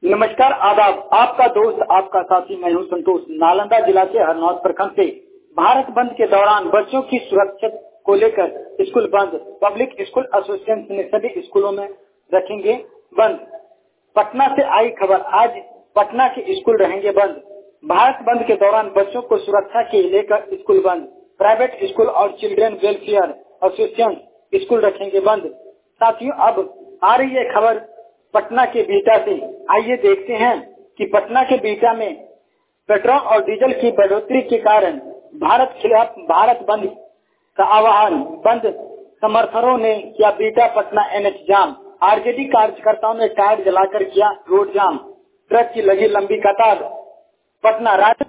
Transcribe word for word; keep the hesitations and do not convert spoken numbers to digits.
नमस्कार, आदाब। आपका दोस्त, आपका साथी मैं हूं संतोष। नालंदा जिला के हरनौत प्रखंड से भारत बंद के दौरान बच्चों की सुरक्षा को लेकर स्कूल बंद। पब्लिक स्कूल एसोसिएशन ने सभी स्कूलों में रखेंगे बंद। पटना से आई खबर, आज पटना के स्कूल रहेंगे बंद। भारत बंद के दौरान बच्चों को सुरक्षा के लेकर स्कूल बंद। प्राइवेट स्कूल और चिल्ड्रन वेलफेयर एसोसिएशन स्कूल रखेंगे बंद। साथियों, अब आ रही है खबर पटना के बीटा से। आइए देखते हैं कि पटना के बीटा में पेट्रोल और डीजल की बढ़ोतरी के कारण भारत खिलाफ भारत बंद का आह्वान। बंद समर्थकों ने किया बीटा पटना एनएच जाम। आरजेडी कार्यकर्ताओं ने टायर जलाकर किया रोड जाम। ट्रक की लगी लंबी कतार। पटना राज्य